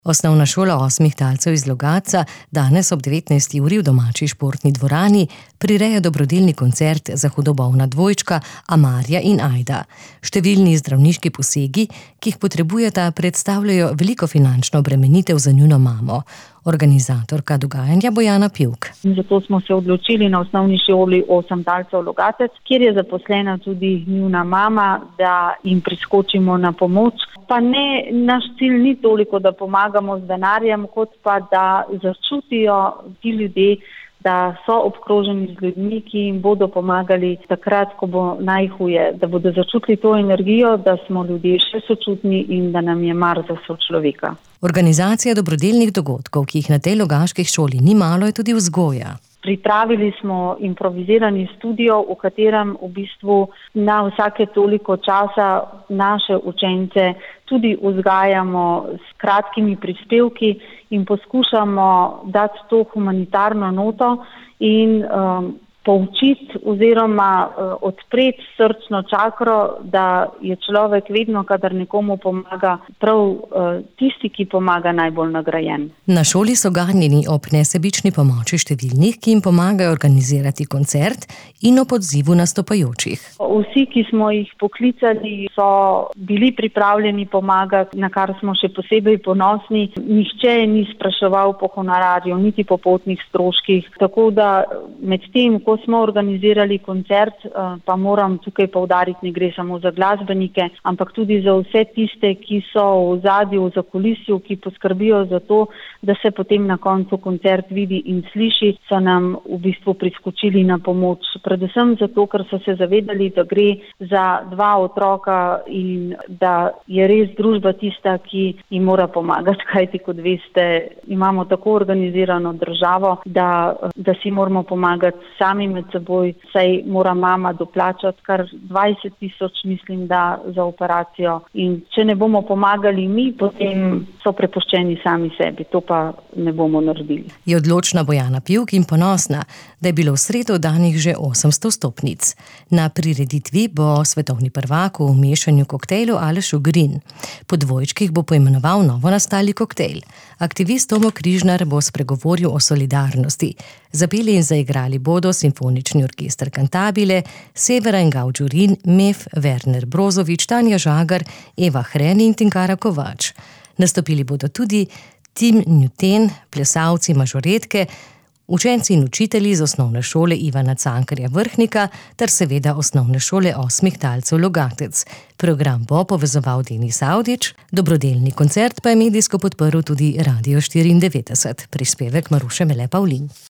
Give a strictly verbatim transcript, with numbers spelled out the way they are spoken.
Osnovna šola osmih talcev iz Logatca danes ob devetnajsti uri v domači športni dvorani prireja dobrodelni koncert za hudobolna dvojčka Amarja in Ajda. Številni zdravniški posegi, ki jih potrebujeta, predstavljajo veliko finančno obremenitev za njuno mamo. Organizatorka dogajanja Bojana Pivk. Zato smo se odločili na osnovni šoli osem talcev Logatec, kjer je zaposlena tudi njuna mama, da jim priskočimo na pomoč. Pa ne, naš cilj ni toliko, da pomagamo z denarjem, kot pa da začutijo ti ljudje, da so obkroženi z ljudmi, ki jim bodo pomagali takrat, ko bo najhuje, da bodo začutili to energijo, da smo ljudje še sočutni in da nam je mar za sočloveka. Organizacija dobrodelnih dogodkov, ki jih na tej logaški šoli ni malo, je tudi vzgoja. Pripravili smo improvizirani studio, v katerem v bistvu na vsake toliko časa naše učence tudi vzgajamo s kratkimi prispevki in poskušamo dati to humanitarno noto in um, poučiti oziroma uh, odpreti srčno čakro, da je človek vedno, kadar nekomu pomaga, prav uh, tisti, ki pomaga, najbolj nagrajen. Na šoli so ganjeni ob nesebični pomoči številnih, ki jim pomagajo organizirati koncert in ob odzivu nastopajočih. Vsi, ki smo jih poklicali, so bili pripravljeni pomagati, na kar smo še posebej ponosni. Nihče ni spraševal po honorarju, niti po potnih stroških, tako da med tem, ko smo organizirali koncert, pa moram tukaj poudariti, ne gre samo za glasbenike, ampak tudi za vse tiste, ki so v ozadju, v zakulisju, ki poskrbijo za to, da se potem na koncu koncert vidi in sliši, so nam v bistvu priskočili na pomoč. Predvsem zato, ker so se zavedali, da gre za dva otroka in da je res družba tista, ki jim mora pomagati, kajti kot veste, imamo tako organizirano državo, da, da si moramo pomagati sami med seboj, saj mora mama doplačati kar dvajset tisoč, mislim, da za operacijo. In če ne bomo pomagali mi, potem so prepuščeni sami sebi. To pa ne bomo naredili. Je odločna Bojana Pivk in ponosna, da je bilo v sredo danih že osemsto stopnic. Na prireditvi bo svetovni prvak v mešanju koktejlov Aleš Ugrin. Po dvojčkih bo poimenoval novo nastali koktejl. Aktivist Tomo Križnar bo spregovoril o solidarnosti. Zapeli in zaigrali bodo Simfonični orkester Cantabile, Severa in Gaučurin, Mef, Werner Brozovič, Tanja Žagar, Eva Hren in Tinkara Kovač. Nastopili bodo tudi Tim Newton, plesalci mažoretke, učenci in učitelji z osnovne šole Ivana Cankarja Vrhnika ter seveda osnovne šole osmih talcev Logatec. Program bo povezoval Denis Avdić, dobrodelni koncert pa je medijsko podprl tudi Radio štiriindevetdeset. Prispevek Maruše Mele Pavlin.